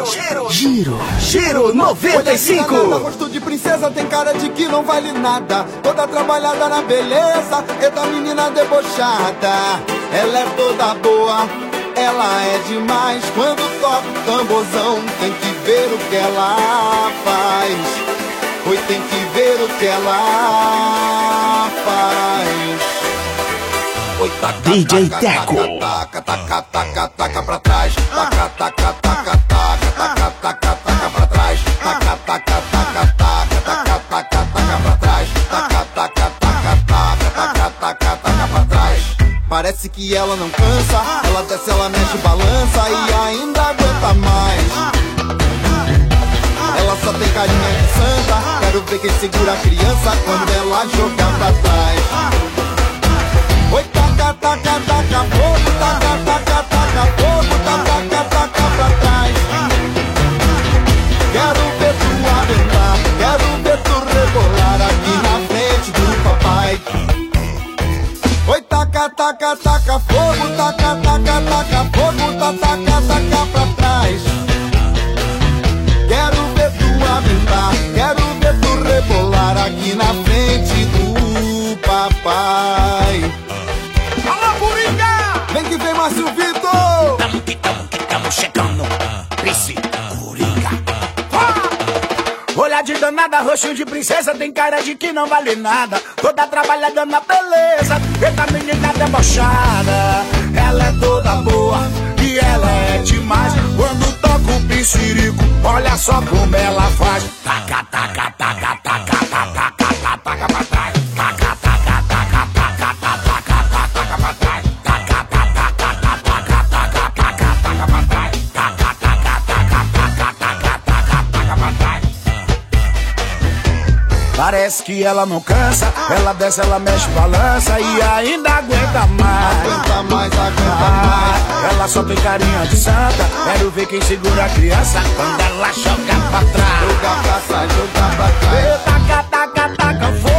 Giro 95. Gosto de princesa, tem cara de que não vale nada. Toda trabalhada na beleza, é da menina debochada. Ela é toda boa, ela é demais. Quando toca o tamborzão, tem que ver o que ela faz. Oi, tem que ver o que ela faz. Oi, taca, DJ taca, Teco. taca, taca, taca, taca pra trás. Taca, taca, taca, taca, taca, taca, taca pra trás. Taca, taca, taca, taca, taca, taca, taca pra trás. Taca, taca, taca, taca, taca, taca, taca pra trás. Parece que ela não cansa. Ela desce, ela mexe, balança e ainda aguenta mais. Ela só tem carinha de santa. Quero ver quem segura a criança quando ela jogar pra trás. Oi, taca, taca, taca, fogo, taca, taca, taca, fogo, taca, taca pra trás. Quero ver tu aventar, quero ver tu rebolar aqui na frente do papai. Oi, taca, taca, taca, fogo, taca, taca, taca, fogo, taca, taca pra trás. Quero ver tu aventar, quero ver tu rebolar aqui na frente do papai. Vem que vem, Márcio Vitor! Tamo chegando, Prince Coringa. Olhar de danada, roxinho de princesa, tem cara de que não vale nada. Toda trabalhada na beleza, eita menina debochada. Ela é toda boa e ela é demais. Quando toca o piscirico, olha só como ela faz. Taca, taca, taca, taca, taca, taca, taca pra trás. Taca, taca, taca, taca, taca, taca, taca pra trás. Taca, taca, taca, taca, taca, taca, taca pra trás. Taca, taca, taca, taca, taca, taca, taca pra trás. Parece que ela não cansa, ela desce, ela mexe, balança e ainda aguenta mais. Aguenta mais, aguenta mais. Ela só tem carinha de santa. Quero ver quem segura a criança quando ela joga pra trás. Joga pra trás, joga pra trás. Taca, taca, taca, fogo.